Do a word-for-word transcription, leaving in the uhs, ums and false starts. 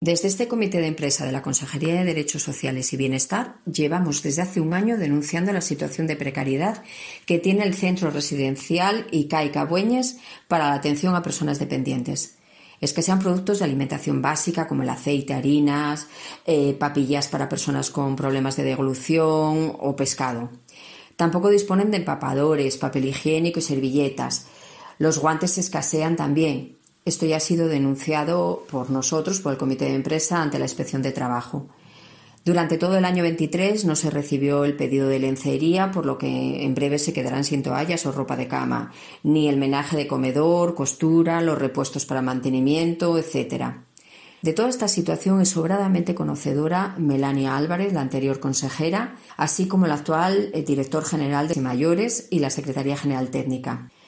Desde este Comité de Empresa de la Consejería de Derechos Sociales y Bienestar llevamos desde hace un año denunciando la situación de precariedad que tiene el Centro Residencial I C A I Cabueñes para la atención a personas dependientes. Escasean productos de alimentación básica como el aceite, harinas, eh, papillas para personas con problemas de deglución o pescado. Tampoco disponen de empapadores, papel higiénico y servilletas. Los guantes escasean también. Esto ya ha sido denunciado por nosotros, por el Comité de Empresa, ante la Inspección de Trabajo. Durante todo el año veintitrés no se recibió el pedido de lencería, por lo que en breve se quedarán sin toallas o ropa de cama, ni el menaje de comedor, costura, los repuestos para mantenimiento, etcétera. De toda esta situación es sobradamente conocedora Melania Álvarez, la anterior consejera, así como el actual director general de Mayores y la Secretaría General Técnica.